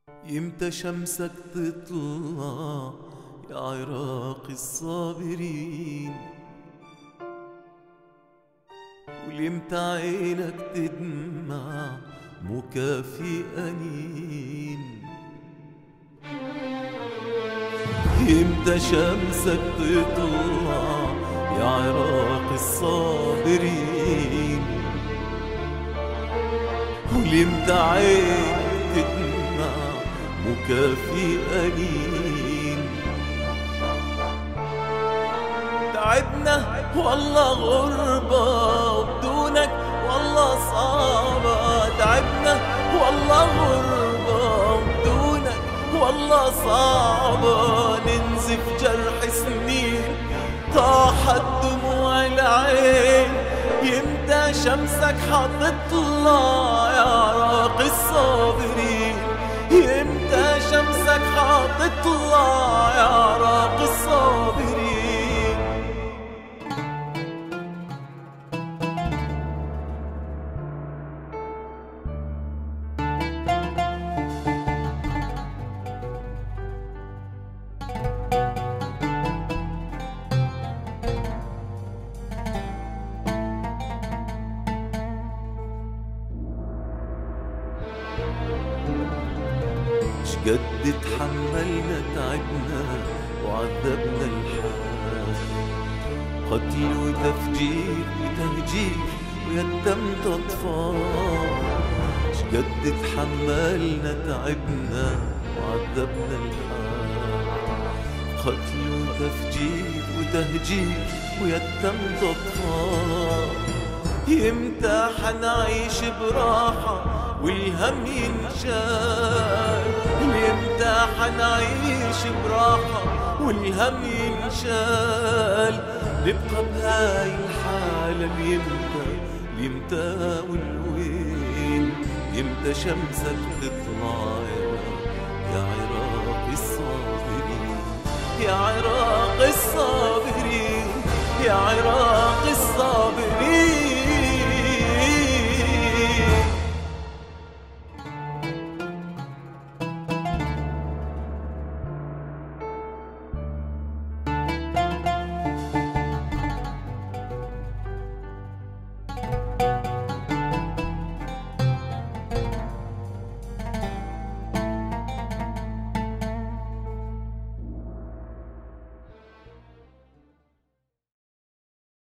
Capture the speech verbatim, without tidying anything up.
يمتى شمسك تطلع يا عراق الصابرين، وليمتى عينك تدمع مكافي أنين. يمتى شمسك تطلع يا عراق الصابرين، وليمتى عينك تدمع مكافي أنين. تعبنا والله غربة وبدونك والله صعبة، تعبنا والله غربة وبدونك والله صعبة. ننزف جرح سنين طاحت دموع العين، يمتى شمسك حتطلع يا عراق الصابرين، يمتى شمسك حتطلع يا عراق الصابرين. شقد تحملنا تعبنا وعذبنا الحال، قتل وتفجير وتهجير ويتمت أطفال. شقد تحملنا تعبنا وعذبنا الحال، قتل وتفجير وتهجير ويتمت أطفال. يمتى حنعيش براحة والهم ينشال، يمتى حنعيش براحة والهم ينشال. نبقى بهاي الحالة ليمتى ليمتى والوين، يمتى شمسك تطلع يا عراق الصابرين، يا عراق الصابرين، يا عراق الصابرين.